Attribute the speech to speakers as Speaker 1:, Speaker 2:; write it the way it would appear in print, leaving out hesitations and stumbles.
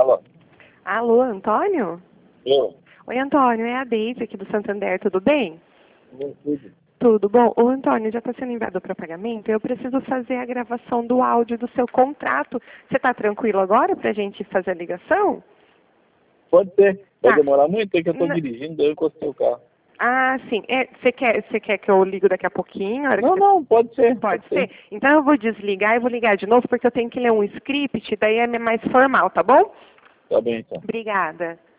Speaker 1: Alô?
Speaker 2: Alô, Antônio?
Speaker 1: Eu?
Speaker 2: Oi, Antônio, é a Deise aqui do Santander, tudo bem?
Speaker 1: Tudo.
Speaker 2: Tudo bom? Ô, Antônio, já está sendo enviado para pagamento, eu preciso fazer a gravação do áudio do seu contrato. Você está tranquilo agora para a gente fazer a ligação?
Speaker 1: Pode ser. Vai
Speaker 2: Tá.
Speaker 1: demorar muito, é que eu estou
Speaker 2: N-
Speaker 1: dirigindo, daí eu encostei o carro.
Speaker 2: Ah, sim. Você quer que eu ligo daqui a pouquinho? A hora que
Speaker 1: Não,
Speaker 2: você-
Speaker 1: não, pode ser.
Speaker 2: Pode ser? Então eu vou desligar e vou ligar de novo, porque eu tenho que ler um script, daí é mais formal, tá bom?
Speaker 1: Tá bem, então.
Speaker 2: Obrigada.